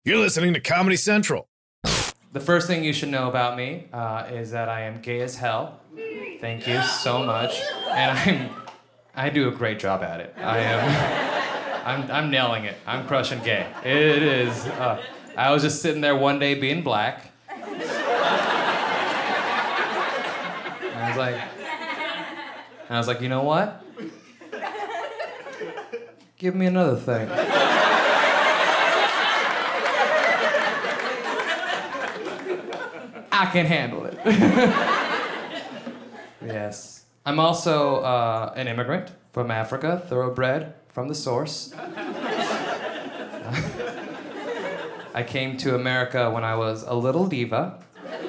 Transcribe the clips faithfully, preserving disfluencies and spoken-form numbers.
You're listening to Comedy Central. The first thing you should know about me uh, is that I am gay as hell. Thank you so much. And I'm, I do a great job at it. I am, I'm, I'm nailing it. I'm crushing gay. It is. Uh, I was just sitting there one day being black. And I was like, I was like, you know what? Give me another thing. I can handle it. Yes. I'm also uh, an immigrant from Africa, thoroughbred from the source. I came to America when I was a little diva.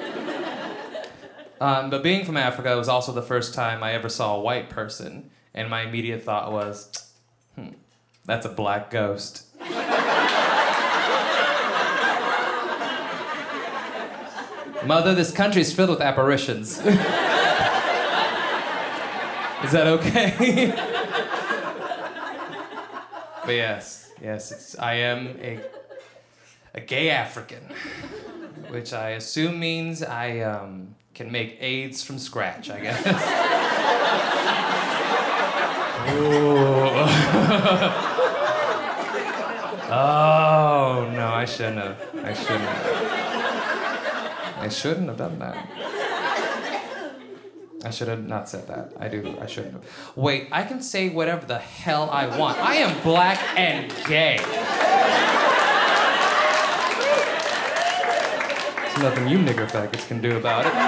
Um, but being from Africa, it was also the first time I ever saw a white person, and my immediate thought was, hmm, that's a black ghost. Mother, this country is filled with apparitions. Is that okay? But yes, yes, it's, I am a, a gay African, which I assume means I um, can make AIDS from scratch, I guess. Ooh. Oh, no, I shouldn't have. I shouldn't have. I shouldn't have done that. I should have not said that. I do. I shouldn't have. Wait, I can say whatever the hell I want. I am black and gay. There's nothing you nigger faggots can do about it.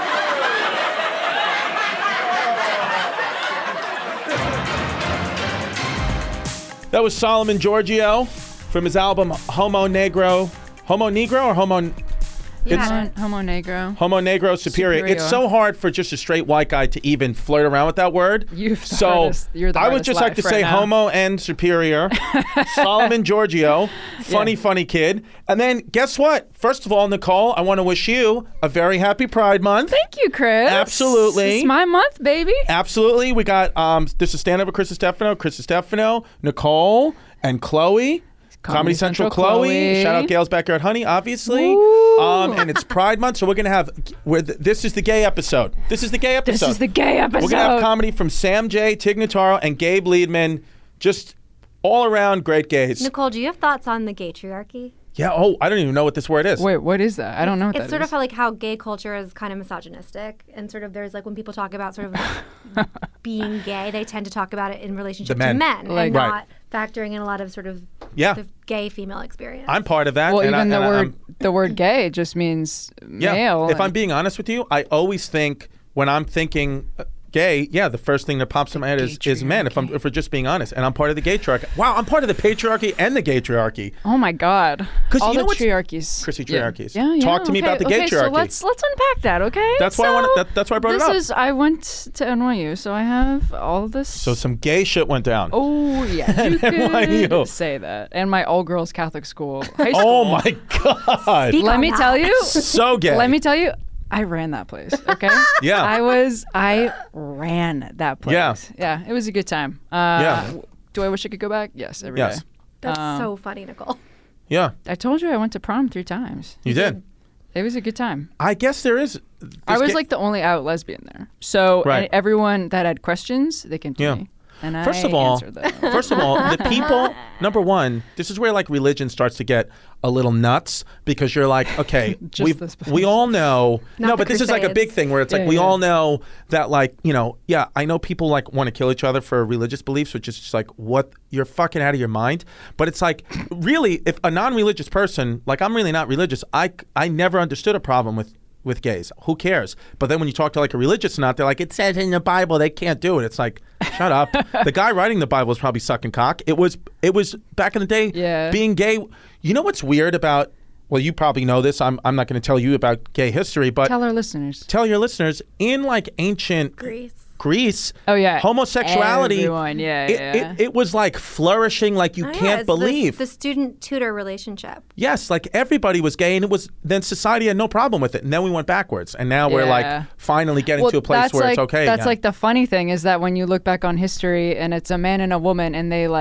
That was Solomon Giorgio from his album Homo Negro. Homo Negro or Homo... Yeah. It's Homo Negro. Homo Negro superior. Superior. It's so hard for just a straight white guy to even flirt around with that word. You've the so hardest, you're the I would just like to life say right now. homo and superior. Solomon Giorgio, funny, Yeah. funny kid. And then guess what? First of all, Nicole, I want to wish you a very happy Pride Month. Thank you, Chris. Absolutely. It's my month, baby. Absolutely. We got um, this is stand up with Chris Stefano, Chris Stefano, Nicole, and Chloe. Comedy, Comedy Central, Central Chloe. Chloe. Shout out Gail's Backyard Honey, obviously. Woo. Um, and it's Pride Month, so we're gonna have. We're th- this is the gay episode. This is the gay episode. This is the gay episode. We're gonna have comedy from Sam J, Tig Notaro, and Gabe Liedman. Just all around great gays. Nicole, do you have thoughts on the gaytriarchy? Yeah. Oh, I don't even know what this word is. Wait, what is that? I don't know what It's that sort is. of how, like how gay culture is kind of misogynistic, and sort of there's like when people talk about sort of being gay, they tend to talk about it in relationship The men. to men Like- and Right. not factoring in a lot of sort of Yeah. the gay female experience. I'm part of that. well, and even I, the and word I'm- the word gay just means yeah. male. If I'm and- being honest with you, I always think when I'm thinking uh, gay, yeah, the first thing that pops in my head is, is men. If I'm if we're just being honest, and I'm part of the gaytriarchy. Wow, I'm part of the patriarchy and the gaytriarchy. Oh my God! 'Cause all you know the what's- triarchies. Chrissy, Yeah. triarchies. Yeah, yeah. Talk to me okay, about the okay, gaytriarchy. So let's let's unpack that, okay? That's why I So wanted- that- that's why I brought it this up. is I went to N Y U, so I have all this. So some gay shit went down. Oh yeah, you N Y U. could say that. And my all girls Catholic school, high school. Oh my God. Speak Let on me that. tell you. So gay. Let me tell you. I ran that place, okay? Yeah. I was, I ran that place. Yeah. Yeah, it was a good time. Uh, Yeah. Do I wish I could go back? Yes, every day. Yes. That's Um, so funny, Nicole. Yeah, I told you I went to prom three times. you did. It was a good time. I guess there is. I this was gay- like the only out lesbian there. So Right. and everyone that had questions, they came to Yeah. me. And First I of all, answered them. first of all, the people. Number one, this is where like religion starts to get a little nuts because you're like, okay, Just we this we all know. Not no, the but this is like a big Crusades. thing where it's like Yeah, we yeah. all know that like you know, yeah, I know people like want to kill each other for religious beliefs, which is just like what you're fucking out of your mind. But it's like really, if a non-religious person, like I'm really not religious, I I never understood a problem with. with gays. Who cares? But then when you talk to like a religious nut, they're like, it says in the Bible they can't do it. It's like, shut up. The guy writing the Bible is probably sucking cock. It was it was back in the day, Yeah. being gay. You know what's weird about, well, you probably know this. I'm I'm not going to tell you about gay history, but Tell our listeners. tell your listeners, in like ancient Greece. Greece, Oh, yeah. homosexuality, Everyone, yeah, it, yeah. It, it was like flourishing like you Oh, yeah, can't it's the- believe. the student-tutor relationship. Yes, like everybody was gay, and it was then society had no problem with it, and then we went backwards, and now we're Yeah. like finally getting Well, to a place that's where like, it's okay. That's again. like the funny thing is that when you look back on history and it's a man and a woman and they like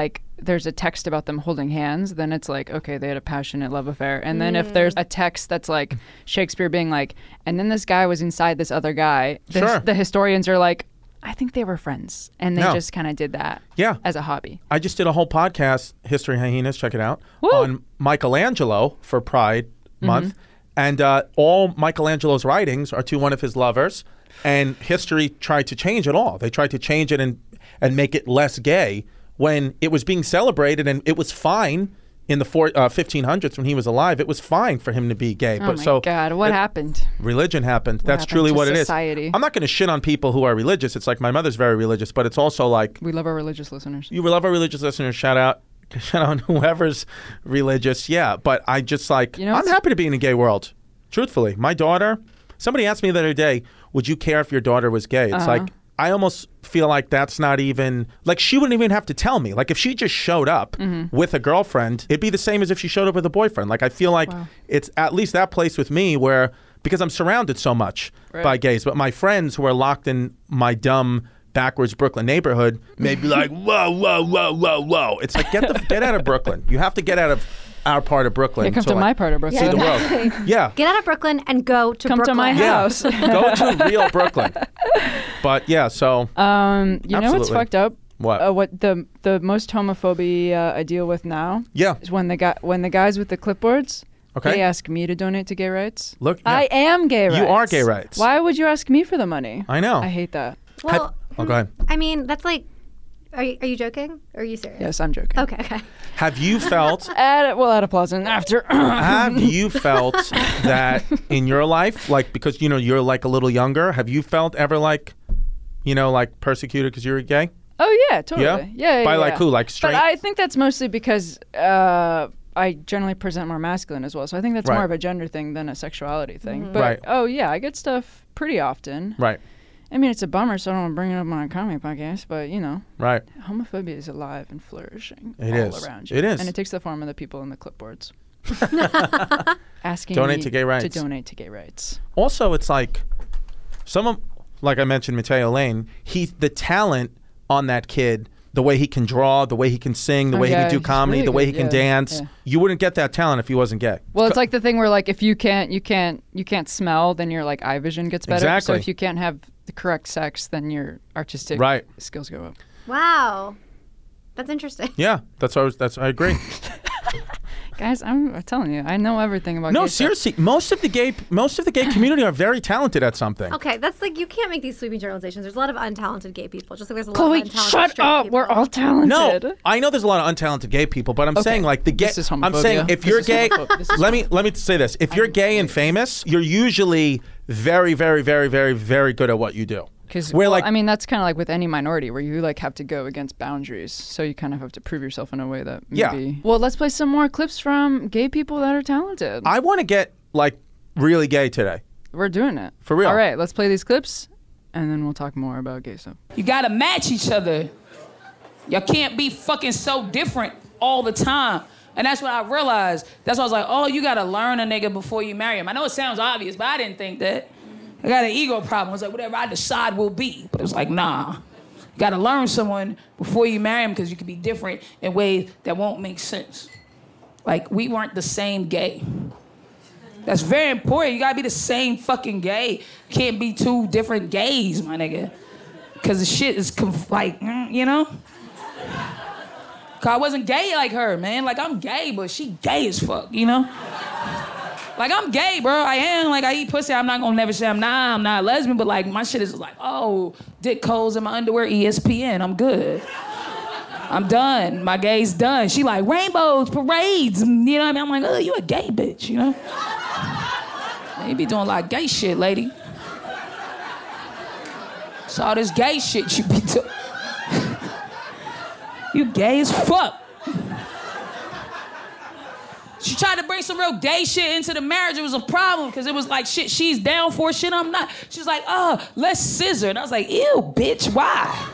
there's a text about them holding hands, then it's like, okay, they had a passionate love affair. And then if there's a text that's like Shakespeare being like, and then this guy was inside this other guy, the, Sure. the historians are like, I think they were friends. And they No. just kind of did that Yeah. as a hobby. I just did a whole podcast, History Hyenas, check it out, Woo. on Michelangelo for Pride Month. And uh, all Michelangelo's writings are to one of his lovers. And history tried to change it all. They tried to change it and, and make it less gay when it was being celebrated, and it was fine in the four, uh, fifteen hundreds when he was alive. It was fine for him to be gay. Oh but my so God, what it- happened? Religion happened. That's happened truly to what it is. society? I'm not going to shit on people who are religious. It's like my mother's very religious, but it's also like We love our religious listeners. you love our religious listeners. Shout out, shout out whoever's religious. Yeah, but I just like You know I'm what's- happy to be in a gay world. Truthfully, my daughter. Somebody asked me the other day, "Would you care if your daughter was gay?" It's Uh-huh. like I almost feel like that's not even like she wouldn't even have to tell me. Like if she just showed up Mm-hmm. with a girlfriend, it'd be the same as if she showed up with a boyfriend. Like I feel like Wow. it's at least that place with me where because I'm surrounded so much Right. by gays, but my friends who are locked in my dumb backwards Brooklyn neighborhood may be like, whoa, whoa, whoa, whoa, whoa. It's like get the get out of Brooklyn. You have to get out of our part of Brooklyn. Yeah, come to like, my part of Brooklyn. See the world. exactly. Yeah. Get out of Brooklyn and go to Come to Brooklyn. my Yeah. house. Go to real Brooklyn. But yeah, so Um, you know what's Absolutely. fucked up? what? Uh, what the the most homophobia uh, I deal with now yeah. is when the guy when the guys with the clipboards Okay. they ask me to donate to gay rights. Look, yeah. I am gay rights. You are gay rights. Why would you ask me for the money? I know. I hate that. Well, Oh, go ahead. I mean, that's like, are you, are you joking? Or are you serious? Yes, I'm joking. Okay, okay. Have you felt At well, at a Plaza after. have you felt that in your life, like because you know you're like a little younger, have you felt ever like, you know, like persecuted because you're gay? Oh yeah, totally. Yeah? Yeah, yeah. By, yeah. like, who? Like, straight- But I think that's mostly because uh, I generally present more masculine as well. So I think that's Right. more of a gender thing than a sexuality thing. But Right. oh yeah, I get stuff pretty often. Right. I mean, it's a bummer, so I don't want to bring it up on a comedy podcast. But you know, Right. homophobia is alive and flourishing It all is. around you. It is. and it takes the form of the people in the clipboards. Asking Donate me to gay rights. To donate to gay rights. Also, it's like someone like I mentioned, Mateo Lane. He the talent on that kid. The way he can draw, the way he can sing, the Oh, way yeah, he can do he's comedy, really the way he good, can yeah, dance. yeah. You wouldn't get that talent if he wasn't gay. Well, it's like the thing where like if you can't you can't you can't smell, then your like eye vision gets better. So Exactly. if you can't have the correct sex, then your artistic Right. skills go up. Wow. That's interesting. Yeah, that's what I was, that's I agree. Guys, I'm, I'm telling you, I know everything about. No, gay stuff. seriously, most of the gay most of the gay community are very talented at something. Okay, that's like, you can't make these sweeping generalizations. There's a lot of untalented gay people, just like there's a lot Chloe, of untalented shut straight up. people. We're all talented. No, I know there's a lot of untalented gay people, but I'm Okay, saying like the gay. this is I'm homophobia. saying if This you're is gay, homopho- this is let me let me say this: if you're gay and famous, you're usually very, very, very, very, very good at what you do. Because We're well, like- I mean, that's kind of like with any minority where you like have to go against boundaries. So you kind of have to prove yourself in a way that Yeah. maybe. Well, let's play some more clips from gay people that are talented. I want to get like really gay today. We're doing it For real. All right, let's play these clips, and then we'll talk more about gay stuff. You gotta match each other. Y'all can't be fucking so different all the time. And that's what I realized. That's why I was like, oh, you gotta learn a nigga before you marry him. I know it sounds obvious, but I didn't think that. I got an ego problem. It was like, whatever I decide will be. But it was like, nah. You gotta learn someone before you marry him because you can be different in ways that won't make sense. Like, we weren't the same gay. That's very important. You gotta be the same fucking gay. Can't be two different gays, my nigga. Cause the shit is conf- like, mm, you know? Cause I wasn't gay like her, man. Like, I'm gay, but she gay as fuck, you know? Like, I'm gay, bro. I am. Like, I eat pussy. I'm not gonna never say I'm not. I'm not a lesbian, but like, my shit is like, oh, dick holes in my underwear, E S P N. I'm good. I'm done. My gay's done. She like, rainbows, parades. You know what I mean? I'm like, oh, you a gay bitch, you know? You be doing a lot of gay shit, lady. It's all this gay shit you be doing. You gay as fuck. She tried to bring some real gay shit into the marriage. It was a problem because it was like shit she's down for, shit I'm not. She's like, oh, let's scissor. And I was like, ew, bitch, why?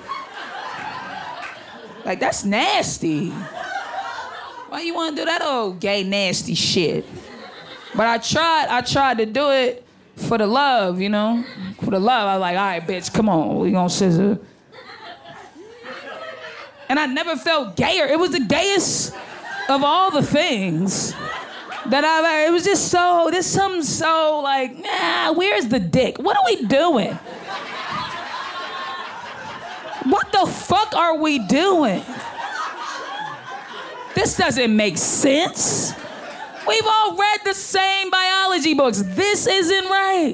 Like, that's nasty. Why you want to do that old gay nasty shit? But I tried, I tried to do it for the love, you know? For the love, I was like, all right, bitch, come on, we gonna scissor. And I never felt gayer. It was the gayest of all the things that I've, it was just so, there's something so like, nah, where's the dick? What are we doing? What the fuck are we doing? This doesn't make sense. We've all read the same biology books. This isn't right.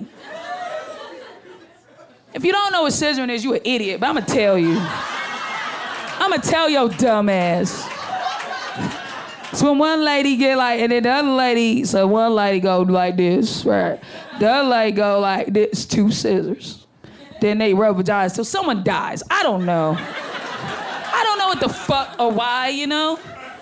If you don't know what scissoring is, you an idiot, but I'm gonna tell you. I'm gonna tell your dumb ass. So when one lady get like, and then the other lady, so one lady go like this, right? The other lady go like this, two scissors. Then they rub vaginas till someone dies. I don't know. I don't know what the fuck or why, you know?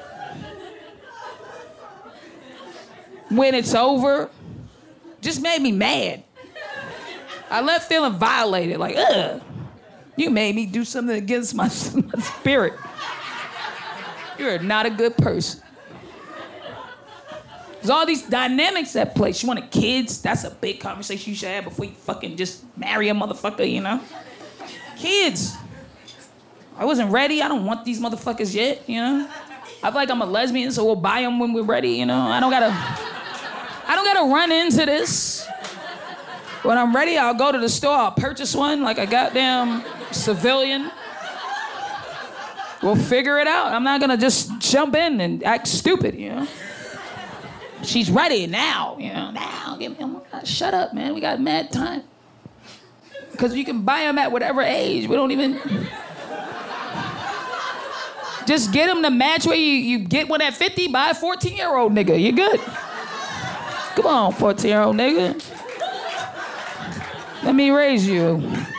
When it's over, just made me mad. I left feeling violated, like, ugh. You made me do something against my, my spirit. You're not a good person. There's all these dynamics at play. She wanted kids. That's a big conversation you should have before you fucking just marry a motherfucker, you know? Kids. I wasn't ready. I don't want these motherfuckers yet, you know? I feel like I'm a lesbian, so we'll buy them when we're ready, you know? I don't gotta, I don't gotta run into this. When I'm ready, I'll go to the store, I'll purchase one like a goddamn civilian. We'll figure it out. I'm not gonna just jump in and act stupid, you know? She's ready now, you know, now. Give me, oh my God, shut up, man. We got mad time. Because you can buy them at whatever age. We don't even... Just get them to match where you, you get one at fifty, buy a fourteen-year-old nigga. You're good. Come on, fourteen-year-old nigga. Let me raise you.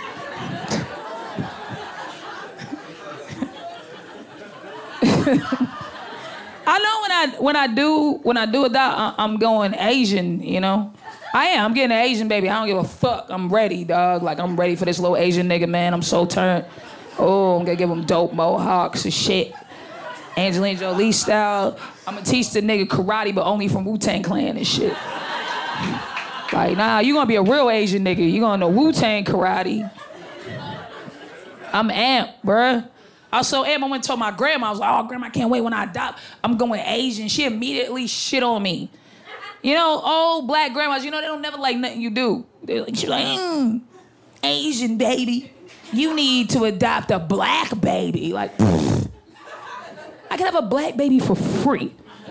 I know when I when I do when I do adopt, I'm going Asian, you know. I am. I'm getting an Asian baby. I don't give a fuck. I'm ready, dog. Like I'm ready for this little Asian nigga, man. I'm so turned. Oh, I'm gonna give him dope mohawks and shit. Angelina Jolie style. I'm gonna teach the nigga karate, but only from Wu-Tang Clan and shit. Like, nah, you gonna be a real Asian nigga. You gonna know Wu-Tang karate. I'm amped, bruh. I was so amped, I went and told my grandma, I was like, oh, grandma, I can't wait when I adopt. I'm going Asian. She immediately shit on me. You know, old black grandmas, you know, they don't never like nothing you do. They're like, she's like, mm, Asian baby. You need to adopt a black baby. Like, pfft. I could have a black baby for free.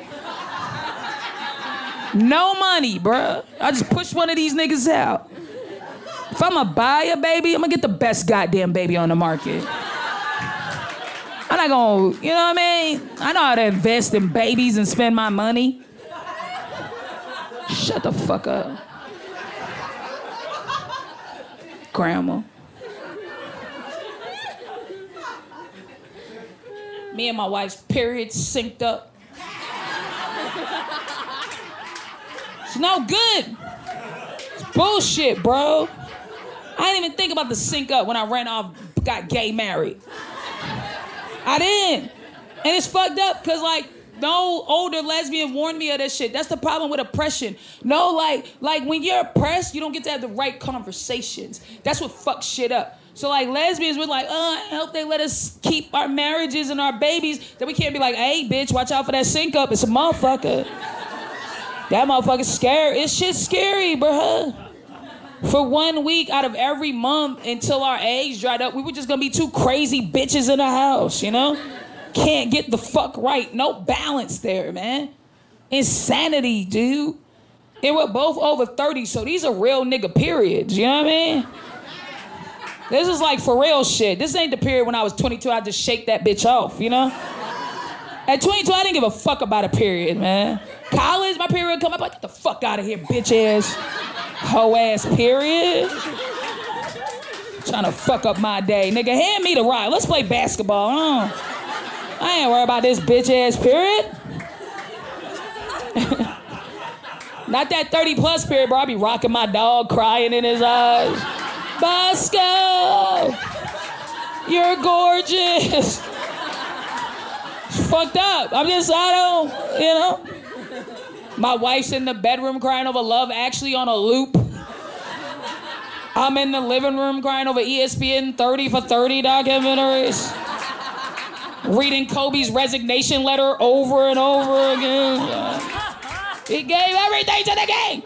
No money, bruh. I just push one of these niggas out. If I'm gonna buy a baby, I'm gonna get the best goddamn baby on the market. I'm not gonna, you know what I mean? I know how to invest in babies and spend my money. Shut the fuck up. Grandma. Me and my wife's periods synced up. It's no good. It's bullshit, bro. I didn't even think about the sync up when I ran off, got gay married. I didn't. And it's fucked up because, like, no older lesbian warned me of that shit. That's the problem with oppression. No, like, like when you're oppressed, you don't get to have the right conversations. That's what fucks shit up. So, like, lesbians were like, oh, I hope they let us keep our marriages and our babies. Then we can't be like, hey, bitch, watch out for that sync up. It's a motherfucker. That motherfucker's scary. It's shit scary, bruh. For one week out of every month until our eggs dried up, we were just gonna be two crazy bitches in the house, you know? Can't get the fuck right. No balance there, man. Insanity, dude. And we're both over thirty, so these are real nigga periods, you know what I mean? This is like for real shit. This ain't the period when I was twenty-two, I just shake that bitch off, you know? At twenty-two, I didn't give a fuck about a period, man. College, my period come up, like, get the fuck out of here, bitch ass. Hoe ass period. Trying to fuck up my day. Nigga, hand me the ride. Let's play basketball. Oh. I ain't worried about this bitch ass period. Not that thirty plus period, bro. I be rocking my dog, crying in his eyes. Bosco, you're gorgeous. It's fucked up. I'm just, I don't, you know. My wife's in the bedroom crying over Love Actually on a loop. I'm in the living room crying over E S P N thirty for thirty documentaries. Reading Kobe's resignation letter over and over again. Yeah. He gave everything to the game.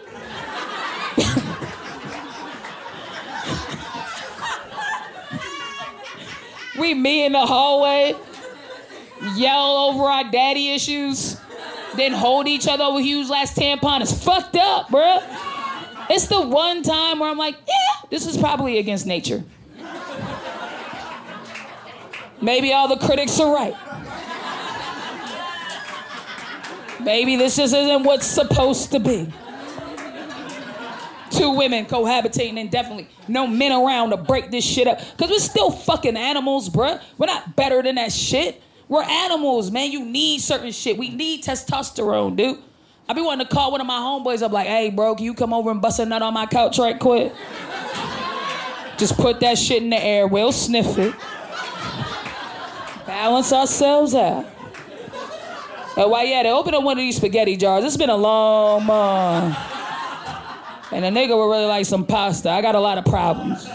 We meet in the hallway, yell over our daddy issues, then hold each other over Hugh's last tampon. It's fucked up, bruh. It's the one time where I'm like, yeah, this is probably against nature. Maybe all the critics are right. Maybe this just isn't what's supposed to be. Two women cohabitating indefinitely. No men around to break this shit up. Because we're still fucking animals, bruh. We're not better than that shit. We're animals, man. You need certain shit. We need testosterone, dude. I be wanting to call one of my homeboys up like, hey, bro, can you come over and bust a nut on my couch right quick? Just put that shit in the air. We'll sniff it. Balance ourselves out. Oh, why, yeah, they open up one of these spaghetti jars. It's been a long month. And a nigga would really like some pasta. I got a lot of problems.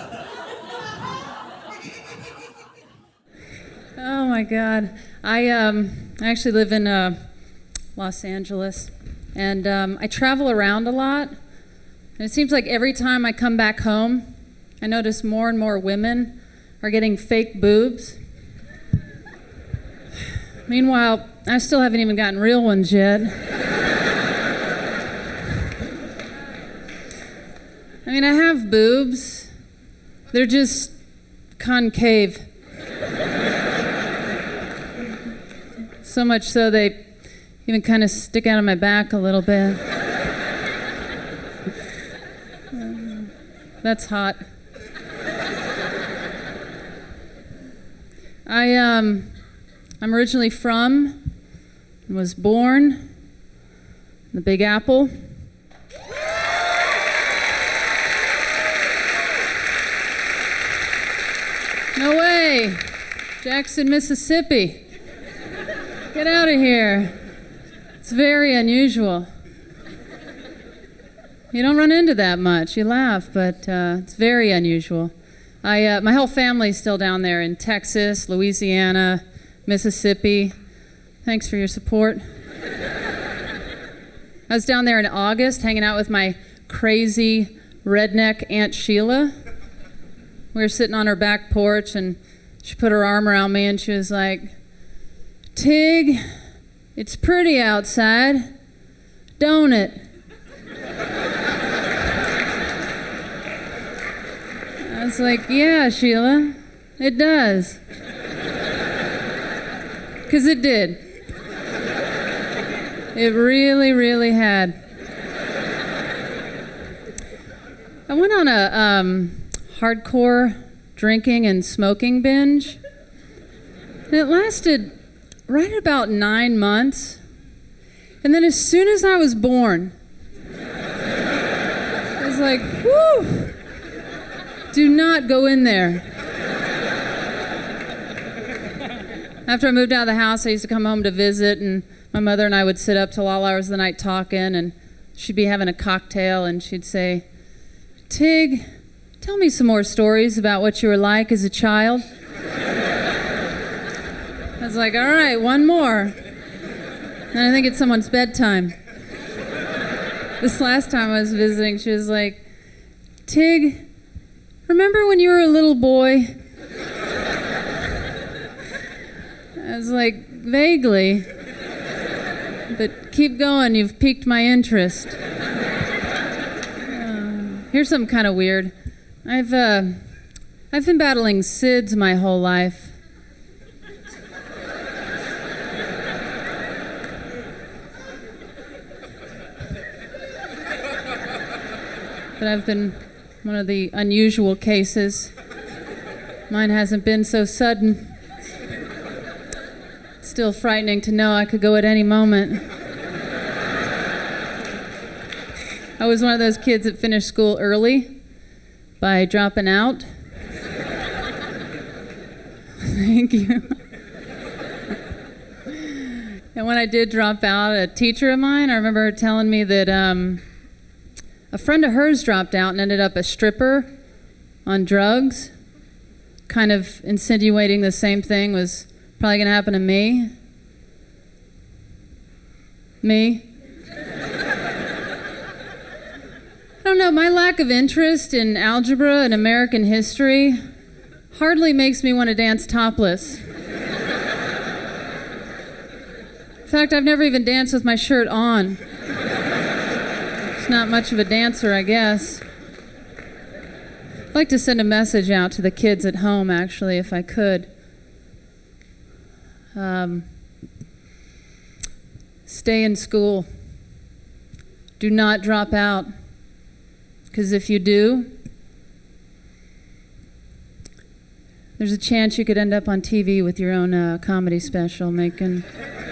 Oh my God. I um I actually live in uh, Los Angeles, and um, I travel around a lot. And it seems like every time I come back home, I notice more and more women are getting fake boobs. Meanwhile, I still haven't even gotten real ones yet. I mean, I have boobs. They're just concave. So much so they even kind of stick out of my back a little bit. Um, that's hot. I, um, I'm originally from and was born in the Big Apple. No way. Jackson, Mississippi. Get out of here. It's very unusual. You don't run into that much. You laugh, but uh, it's very unusual. I, uh, my whole family's still down there in Texas, Louisiana, Mississippi. Thanks for your support. I was down there in August hanging out with my crazy redneck Aunt Sheila. We were sitting on her back porch, and she put her arm around me, and she was like, Tig, it's pretty outside, don't it? I was like, yeah, Sheila, it does. Because it did. It really, really had. I went on a um, hardcore drinking and smoking binge. And it lasted right about nine months. And then as soon as I was born, I was like, whew, do not go in there. After I moved out of the house, I used to come home to visit, and my mother and I would sit up till all hours of the night talking, and she'd be having a cocktail, and she'd say, Tig, tell me some more stories about what you were like as a child. I was like, all right, one more. And I think it's someone's bedtime. This last time I was visiting, she was like, Tig, remember when you were a little boy? I was like, vaguely. But keep going, you've piqued my interest. Uh, here's something kind of weird. I've, uh, I've been battling S I D S my whole life. But I've been one of the unusual cases. Mine hasn't been so sudden. It's still frightening to know I could go at any moment. I was one of those kids that finished school early by dropping out. Thank you. And when I did drop out, a teacher of mine, I remember her telling me that um, a friend of hers dropped out and ended up a stripper on drugs, kind of insinuating the same thing, was Probably gonna happen to me. Me. I don't know, my lack of interest in algebra and American history hardly makes me want to dance topless. In fact, I've never even danced with my shirt on. It's not much of a dancer, I guess. I'd like to send a message out to the kids at home, actually, if I could. Um, stay in school. Do not drop out. Because if you do, there's a chance you could end up on T V with your own uh, comedy special making.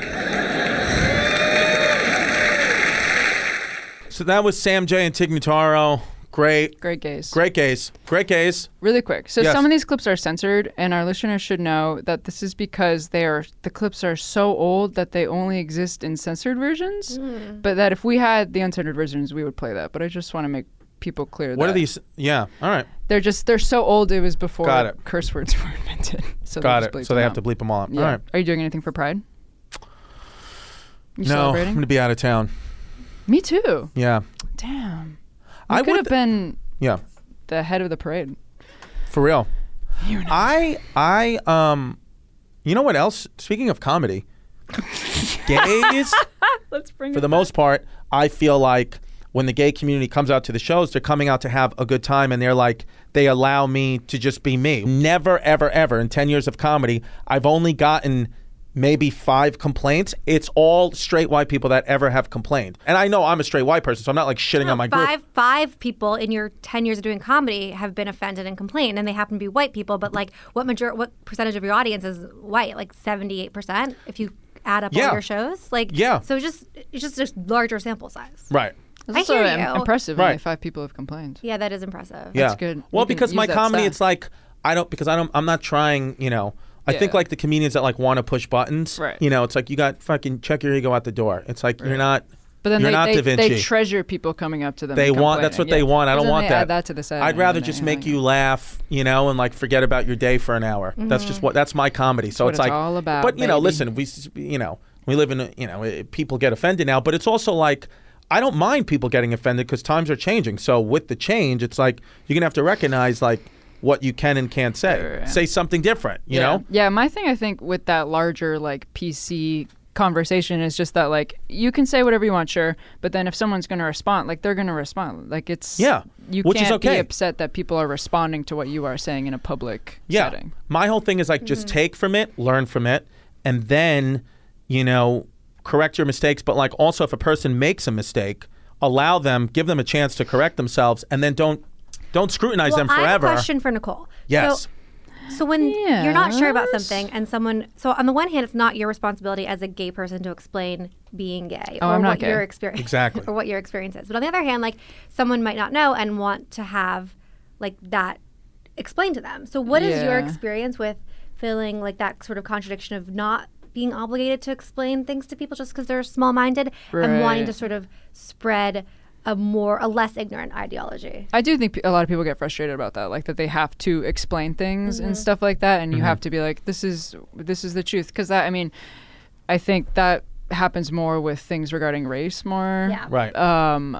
So that was Sam J and Tig Notaro. Great. Great gays. Great gays. Great gays. Really quick. So Yes. some of these clips are censored, and our listeners should know that this is because they are the clips are so old that they only exist in censored versions. Mm. But that if we had the uncensored versions, we would play that. But I just want to make people clear What that are these? Yeah. All right. they're just they're so old. It was before Got it. curse words were invented. So Got they it. just bleep So they them have out. to bleep them all out. Yeah. All right. Are you doing anything for Pride? You No, I'm celebrating? going to be out of town. Me too. Yeah. Damn. I I could would- have been Yeah. the head of the parade. For real. I I um you know what else? Speaking of comedy, gays Let's bring for the most part, I feel like when the gay community comes out to the shows, they're coming out to have a good time, and they're like, they allow me to just be me. Never, ever, ever in ten years of comedy, I've only gotten maybe five complaints. It's all straight white people that ever have complained. And I know I'm a straight white person, so I'm not like shitting No, on my group. five five people in your ten years of doing comedy have been offended and complained, and they happen to be white people. But like, what major what percentage of your audience is white? Like seventy-eight percent if you add up Yeah. all your shows. Like, Yeah. So it's just it's just a larger sample size. Right. It's I also hear im- you. impressive. Right. Only five people have complained. Yeah, that is impressive. Yeah. good. Well, You can because use my that comedy, stat. it's like I don't because I don't I'm not trying, you know. I think Yeah. like the comedians that like want to push buttons. Right. You know, it's like you got fucking check your ego out the door. It's like you're not. But then you're they, not they, Da Vinci. they treasure people coming up to them. They and want that's what complaining. they Yeah. want. I But don't then want they that. Add that to the set. I'd and rather then just they make hang you out. laugh, you know, and like forget about your day for an hour. That's just what that's my comedy. So what it's it's like all about, But you know, baby. listen, we s- you know, we live in a, you know, eh, people get offended now, but it's also like I don't mind people getting offended because times are changing. So with the change, it's like you're gonna have to recognize like what you can and can't say. Sure, yeah. Say something different, you yeah. know? Yeah, my thing I think with that larger like P C conversation is just that like you can say whatever you want, sure, but then if someone's going to respond, like they're going to respond. Like it's Yeah, you which is can't okay. be upset that people are responding to what you are saying in a public Yeah. setting. My whole thing is like just take from it, learn from it, and then, you know, correct your mistakes. But like also if a person makes a mistake, allow them, give them a chance to correct themselves, and then don't don't scrutinize Well, them I have forever. a question for Nicole. Yes. So, so when you're not sure about Yes. something and someone, so on the one hand, it's not your responsibility as a gay person to explain being gay Oh, or I'm not what gay. your experience Exactly. or what your experience is. But on the other hand, like someone might not know and want to have like that explained to them. So what is your Yeah. experience with feeling like that sort of contradiction of not being obligated to explain things to people just because they're small-minded and wanting Right. to sort of spread a more a less ignorant ideology? I do think pe- a lot of people get frustrated about that, like that they have to explain things and stuff like that, and you have to be like, "This is this is the truth," because that, I mean, I think that happens more with things regarding race more. Yeah. Right. Um,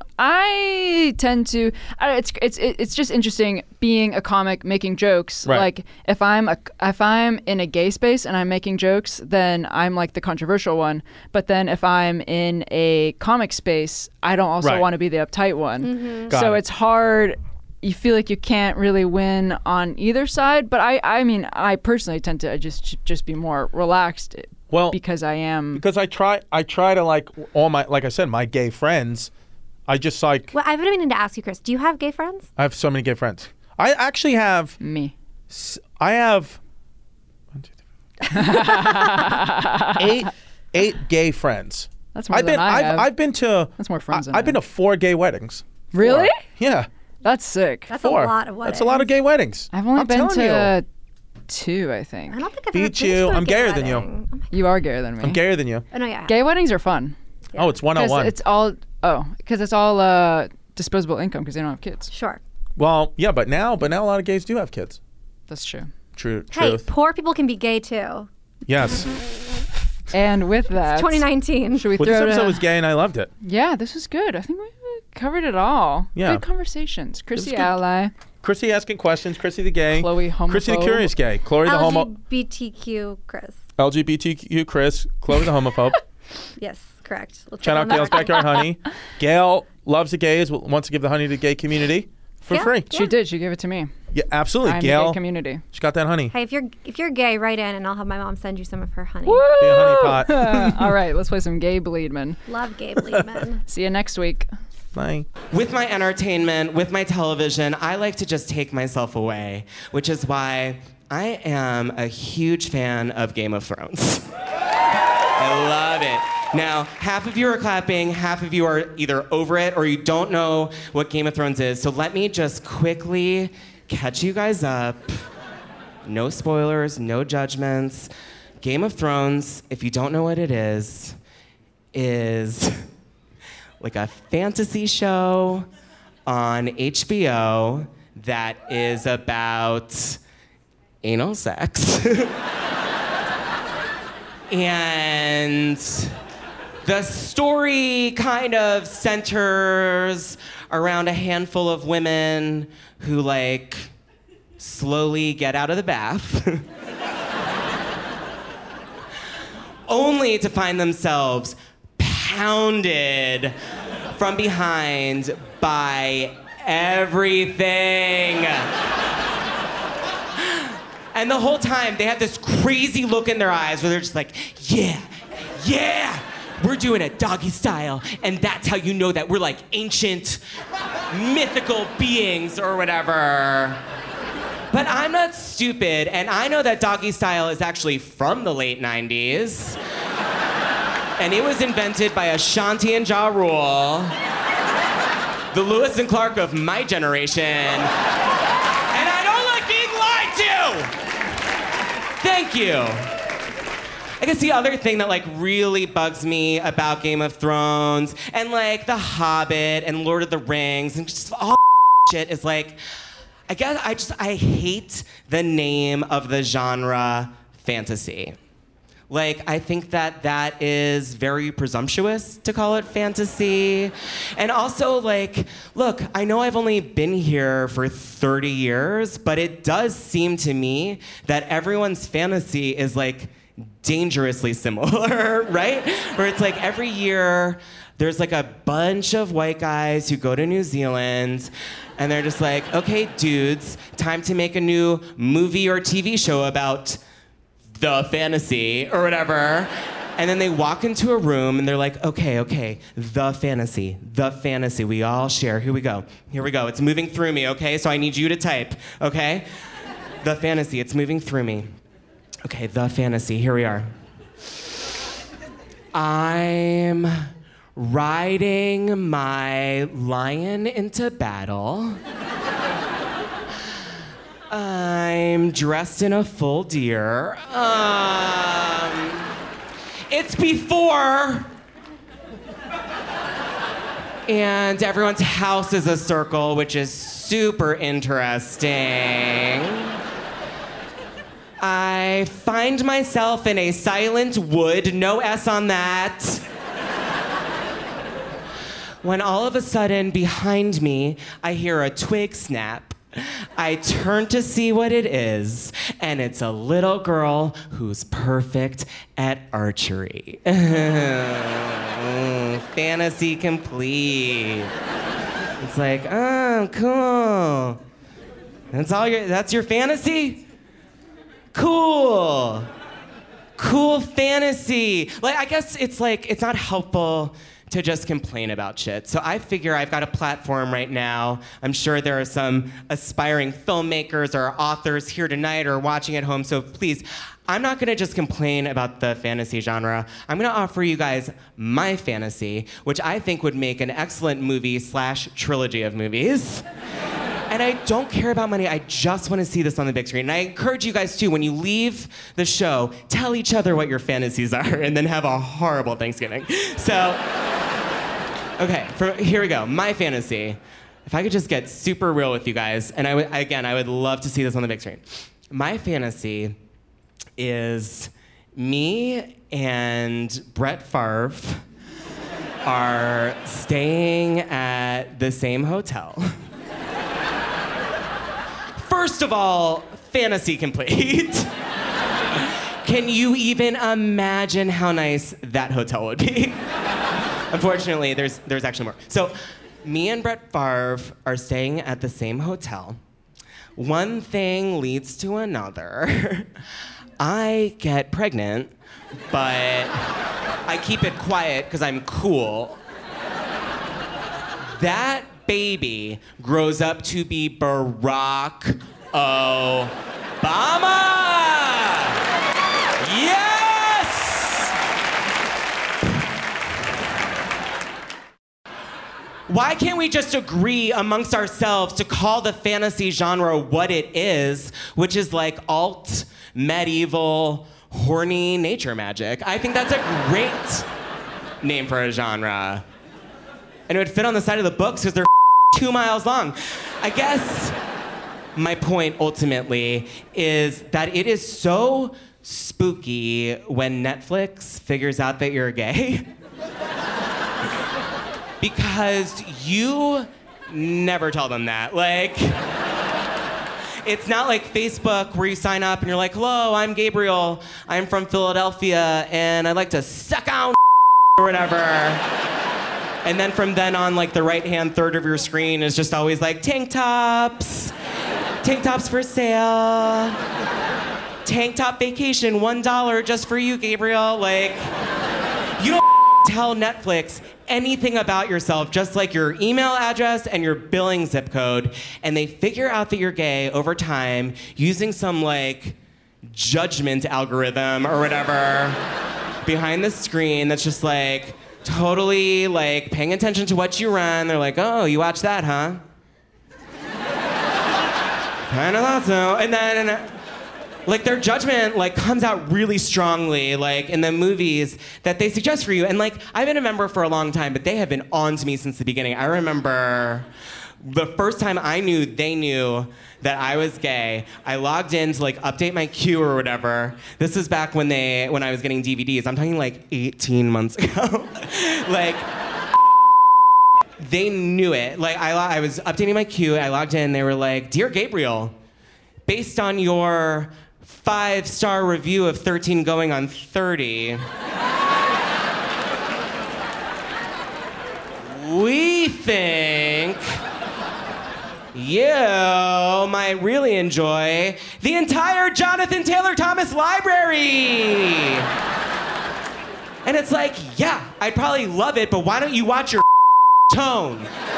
I tend to. I, it's it's it's just interesting being a comic making jokes. Right. Like if I'm a if I'm in a gay space and I'm making jokes, then I'm like the controversial one. But then if I'm in a comic space, I don't also Right. want to be the uptight one. Got So it. it's hard. You feel like you can't really win on either side. But I I mean I personally tend to just just be more relaxed. Well, because I am. because I try I try to like all my like I said, my gay friends, I just like Well, I've been meaning to ask you, Chris. Do you have gay friends? I have so many gay friends. I actually have Me. I have one, two, three, eight eight gay friends. That's more I've than been I I've have. I've been to That's more friends I, than I've been I to four gay weddings. Really? Four. Yeah. That's sick. That's Four. a lot of weddings. That's a lot of gay weddings. I've only I'm been telling to you. uh, two, I think. I don't think I've Beat ever been you. to a I'm gay gayer than you. wedding. Oh, my- You are gayer than me. I'm gayer than you. oh no, yeah. Gay weddings are fun. Oh, it's one on Because one. it's all oh, because it's all uh, disposable income because they don't have kids. Sure. Well, yeah, but now but now a lot of gays do have kids. That's true. True Hey, truth. poor people can be gay too. Yes. And with that, twenty nineteen. should we Well, this throw episode to, was gay, and I loved it. Yeah, this was good. I think we covered it all. Yeah. Good conversations. Chrissy good. Ally, Chrissy asking questions. Chrissy the gay. Chloe homophobe. Chrissy the curious gay. Chloe the L homo. G B T Q Chris. L G B T Q Chris. Chloe the homophobe. Yes, correct. Let's Shout get out on that Gail's record. Backyard Honey. Gail loves the gays. Wants to give the honey to the gay community for Yeah. free. She did. She gave it to me. Yeah, absolutely. I'm Gail. the gay community. She got that honey. Hey, if you're if you're gay, write in and I'll have my mom send you some of her honey. Be a honey pot. All right, let's play some gay bleedman. Love gay bleedman. See you next week. Bye. With my entertainment, with my television, I like to just take myself away, which is why I am a huge fan of Game of Thrones. I love it. Now, half of you are clapping, half of you are either over it or you don't know what Game of Thrones is. So let me just quickly catch you guys up. No spoilers, no judgments. Game of Thrones, if you don't know what it is, is like a fantasy show on H B O that is about anal sex. And the story kind of centers around a handful of women who, like, slowly get out of the bath, only to find themselves pounded from behind by everything. And the whole time, they have this crazy look in their eyes where they're just like, yeah, yeah, we're doing it doggy style. And that's how you know that we're like ancient, mythical beings or whatever. But I'm not stupid, and I know that doggy style is actually from the late nineties. And it was invented by Ashanti and Ja Rule, the Lewis and Clark of my generation. And I don't like being lied to! Thank you. I guess the other thing that like really bugs me about Game of Thrones and like The Hobbit and Lord of the Rings and just all shit is like, I guess I just, I hate the name of the genre fantasy. Like, I think that that is very presumptuous to call it fantasy. And also, like, look, I know I've only been here for thirty years, but it does seem to me that everyone's fantasy is, like, dangerously similar, right? Where it's like every year, there's like a bunch of white guys who go to New Zealand, and they're just like, okay, dudes, time to make a new movie or T V show about the fantasy or whatever. And then they walk into a room and they're like, okay, okay, the fantasy, the fantasy, we all share. Here we go, here we go. It's moving through me, okay? So I need you to type, okay? The fantasy, it's moving through me. Okay, the fantasy, here we are. I'm riding my lion into battle. I'm dressed in a full deer. Um, it's before. And everyone's house is a circle, which is super interesting. I find myself in a silent wood, no S on that. When all of a sudden, behind me, I hear a twig snap. I turn to see what it is, and it's a little girl who's perfect at archery. Fantasy complete. It's like, oh, cool. That's all your, that's your fantasy? Cool. Cool fantasy. Like, I guess it's like, it's not helpful to just complain about shit. So I figure I've got a platform right now. I'm sure there are some aspiring filmmakers or authors here tonight or watching at home. So please, I'm not gonna just complain about the fantasy genre. I'm gonna offer you guys my fantasy, which I think would make an excellent movie slash trilogy of movies. And I don't care about money, I just wanna see this on the big screen. And I encourage you guys too, when you leave the show, tell each other what your fantasies are and then have a horrible Thanksgiving. So, okay, for, here we go, my fantasy. If I could just get super real with you guys, and I would, again, I would love to see this on the big screen. My fantasy is me and Brett Favre are staying at the same hotel. First of all, fantasy complete. Can you even imagine how nice that hotel would be? Unfortunately, there's there's actually more. So, me and Brett Favre are staying at the same hotel. One thing leads to another. I get pregnant, but I keep it quiet because I'm cool. That baby grows up to be Barack Obama! Yes! Why can't we just agree amongst ourselves to call the fantasy genre what it is, which is like alt, medieval, horny nature magic? I think that's a great name for a genre. And it would fit on the side of the books because they're two miles long. I guess my point ultimately is that it is so spooky when Netflix figures out that you're gay. Because you never tell them that. Like, it's not like Facebook where you sign up and you're like, hello, I'm Gabriel. I'm from Philadelphia and I'd like to suck on or whatever. And then from then on, like the right-hand third of your screen is just always like, tank tops, tank tops for sale. Tank top vacation, one dollar just for you, Gabriel. Like, you don't tell Netflix anything about yourself, just like your email address and your billing zip code, and they figure out that you're gay over time using some like judgment algorithm or whatever behind the screen that's just like totally like paying attention to what you run. They're like, oh, you watch that, huh? Kind of thought so. And then like their judgment like comes out really strongly like in the movies that they suggest for you. And like I've been a member for a long time, but they have been on to me since the beginning. I remember the first time I knew they knew that I was gay, I logged in to like update my queue or whatever. This is back when they when I was getting D V Ds. I'm talking like eighteen months ago. Like they knew it. Like I I was updating my queue, I logged in, they were like, "Dear Gabriel, based on your five-star review of thirteen going on thirty, we think you might really enjoy the entire Jonathan Taylor Thomas library." And it's like, yeah, I'd probably love it, but why don't you watch your tone?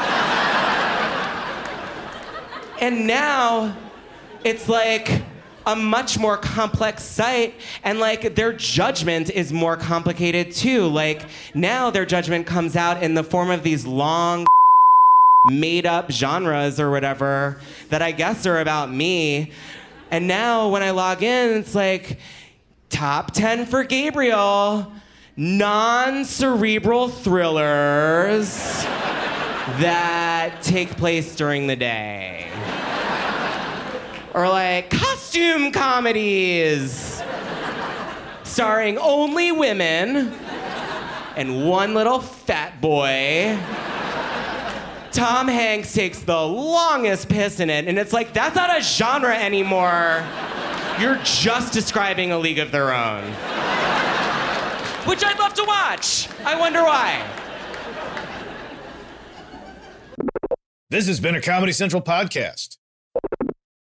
And now it's like a much more complex site, and like their judgment is more complicated too. Like now their judgment comes out in the form of these long made up genres or whatever that I guess are about me. And now when I log in, it's like top ten for Gabriel, non-cerebral thrillers that take place during the day. Or like costume comedies starring only women and one little fat boy. Tom Hanks takes the longest piss in it, and it's like, that's not a genre anymore. You're just describing A League of Their Own. Which I'd love to watch. I wonder why. This has been a Comedy Central podcast.